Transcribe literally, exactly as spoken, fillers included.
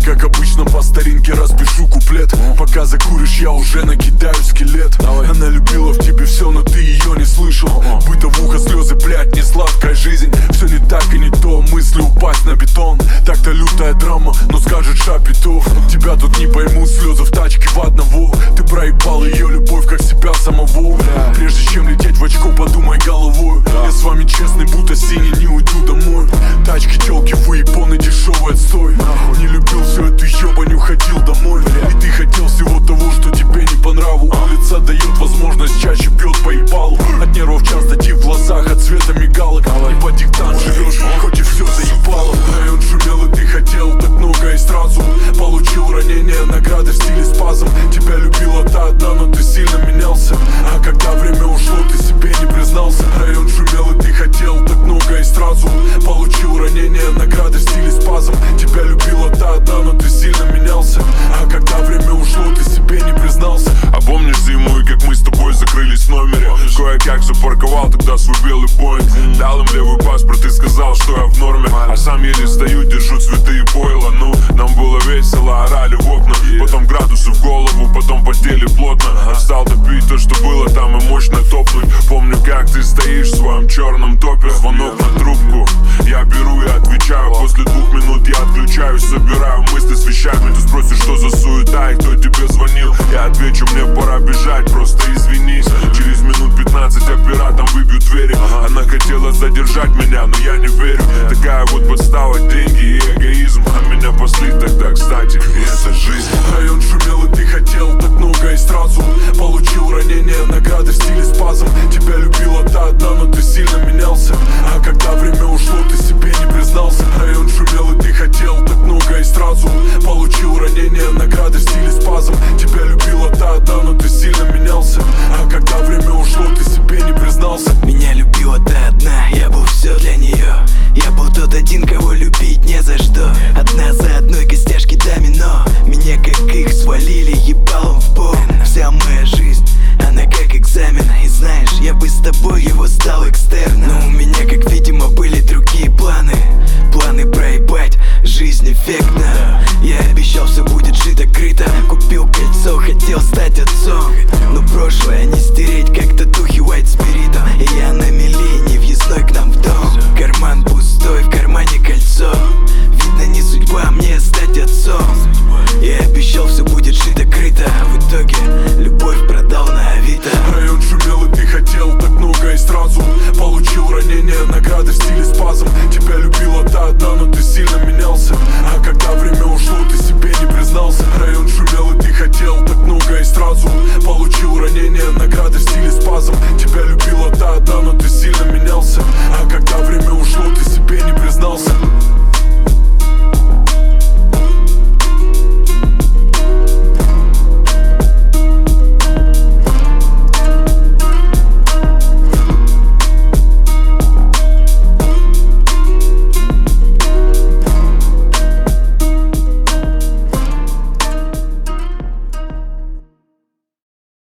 как обычно по старинке распишу куплет. Пока закуришь, я уже накидаю скелет. Она любила в тебе все, но ты ее не слышал. Бытовуха, слезы, блять, не сладкая жизнь. Все не так и не то, мысли упасть на бетон. Так-то лютая драма, но скажет Шапито. Тебя тут не поймут, слезы в тачке в одного. Ты проебал ее любовь, как себя самого. Прежде чем лететь в очко, подумай головой. Я с вами честный, будто синий, не уйду домой. Тачки, телки, выебоны, дешевый отстой. Не любил всю эту ебань, уходил домой. И ты хотел всего того, что тебе не по нраву. Улица дает возможность, чаще бьет по ебалу. От нервов часто ти в глазах, от цвета мигалок. И по диктант живешь, хоть и все заебало. Район шумел, и ты хотел так много и сразу. Получил ранение, награды в стиле спазм. Тебя любила та одна, но ты сильно менялся. А когда время ушло, ты себе не признался. Район шумел, и ты хотел так много и сразу. Получил ранение, награды в стиле спазм. Тебя любила та одна, но ты сильно менялся. А когда время ушло, ты себе не признался. А помнишь зиму и как мы с тобой закрылись в номере? Кое-как запарковал тогда свой белый поинт. Дал им левый паспорт и сказал, что я в норме. А сам еле стою, держу цветы и пойло. Ну, нам было весело, орали в окна. Потом градусы в голову, потом потели плотно. Стал допить то, что было там, и мощно топнуть. Помню, как ты стоишь в своем черном топе. Звонок на трубку, я беру и отвечаю. После двух минут я отключаюсь, собираю мысли с вещами. Ты спросишь, что за суета и кто тебе звонил. Я отвечу, мне пора бежать, просто извинись. Через минут пятнадцать оператом выбьют двери. Она хотела задержать меня, но я не верю. Такая вот подстава, деньги и эгоизм. А меня пасли тогда, кстати, и это жизнь. Район шумел, и ты хотел так много и сразу. Получил ранение, награды в стиле спазм. Тебя любила та одна, но ты сильно менялся. А когда время ушло, ты себе не признался. Район шумел, и ты хотел так много и сразу. Получил ранение, награды в стиле спазм. Тебя любила та одна, но ты сильно менялся. А когда время ушло, ты себе не признался. Меня любила та одна, я был все для нее. Я был тот один, кого любить не за что. Одна за одной костяшки домино. Меня как их свалили ебалом в пол. Вся моя жизнь, она как экзамен. И знаешь, я бы с тобой его стал экстерном. Но у меня, как видимо, были другие планы. Планы проебать жизнь эффектно. Я обещал, все будет жито-крыто. Купил кольцо, хотел стать отцом. Но прошлое не